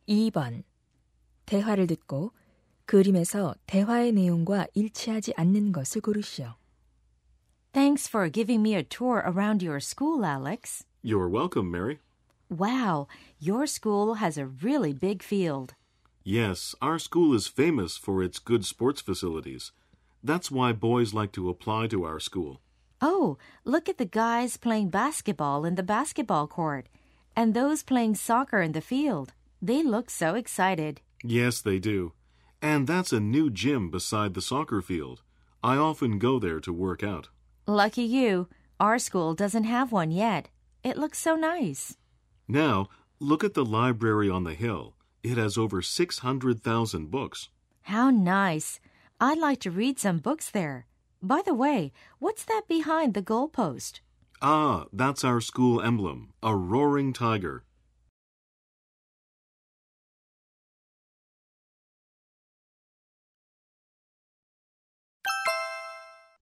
2번. 대화를 듣고 그림에서 대화의 내용과 일치하지 않는 것을 고르시오. Thanks for giving me a tour around your school, Alex. You're welcome, Mary. Wow, your school has a really big field. Yes, our school is famous for its good sports facilities. That's why boys like to apply to our school. Oh, look at the guys playing basketball in the basketball court, and those playing soccer in the field. They look so excited. Yes, they do. And that's a new gym beside the soccer field. I often go there to work out. Lucky you. Our school doesn't have one yet. It looks so nice. Now, look at the library on the hill. It has over 600,000 books. How nice. I'd like to read some books there. By the way, what's that behind the goalpost? Ah, that's our school emblem, a roaring tiger.